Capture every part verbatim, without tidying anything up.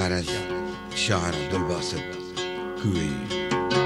شعر از شاعر عبدالباسط کوهی.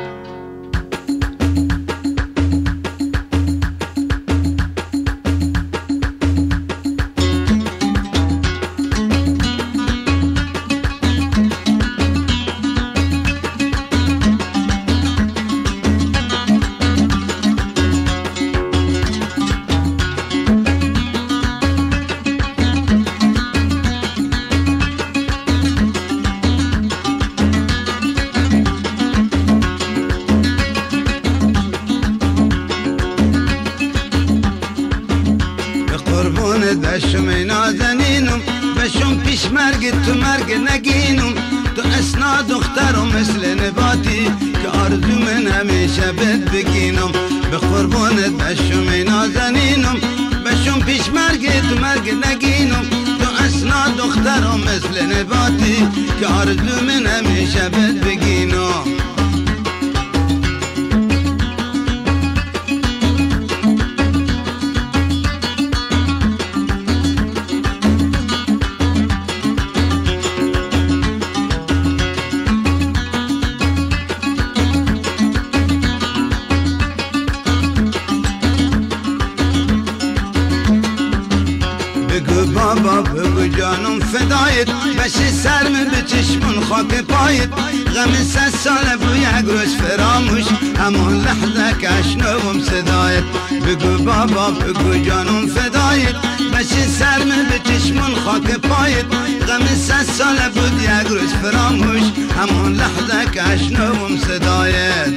بشم نازنینم بشم پیش مرگ تو مرگ نگینم تو اسنا دخترم مثل نباتی که آرزو من همیشه بد بگینم به قربانت بشم نازنینم بشم پیش مرگ تو مرگ نگینم تو اسنا دخترم مثل نباتی که آرزو من همیشه بد بگینم. بگو بابا بگو جانم فدایت بشه سرم به چشمون خاک پایت غم ست ساله بو یک روز فراموش همان لحظه که اشنوم صدایت. بگو بابا بگو جانم فدایت بشه سرم به چشمون خاک پایت غم ست ساله بود یک روز فراموش همان لحظه که اشنوم صدایت.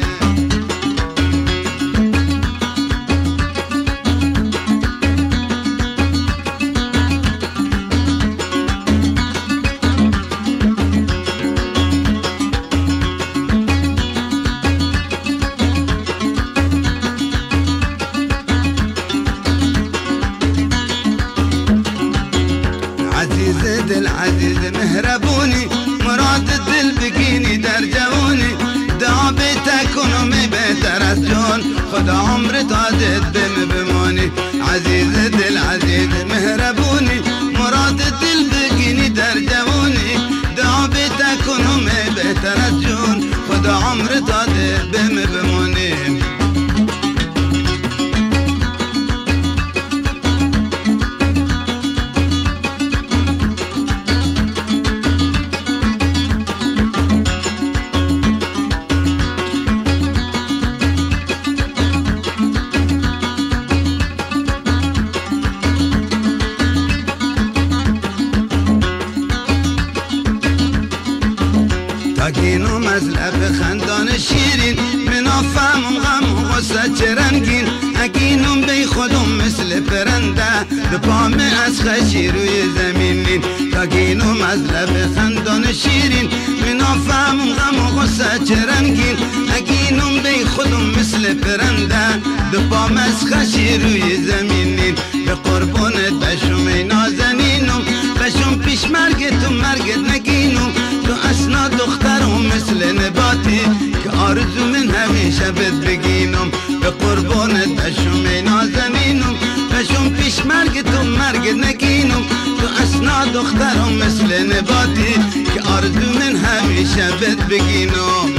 عزیز دل عزیز مهربونی مراد دل بگینی در جوانی دعا بیت کنم بهتر از جان خدا عمر دادت بم بمانی. عزیز دل عزیز مهربونی مراد دل بگینی در جوانی دعا بیت کنم بهتر از جان خدا عمر دادت بم بمانی. تاکینم از لب خندان شیرین منافهم غم و غصه چه رنگین اگینم بی خودم مثل پرنده به پام از خشی روی زمینین. تاکینم از لب خندان شیرین منافهم غم و غصه چه رنگین اگینم بی خودم مثل پرنده به پام از خشی روی زمینین. به قربانت بشم نازنینم بشم پیش مرگ تو مرگت نگینم تو اسنا دخترم مثل نباتی که آرزو من همیشه بد بگینم. به قربانت بشم نازنینم بشم پیش مرگ تو مرگ نگینم تو اسنا دخترم مثل نباتی که آرزو من همیشه بد بگینم.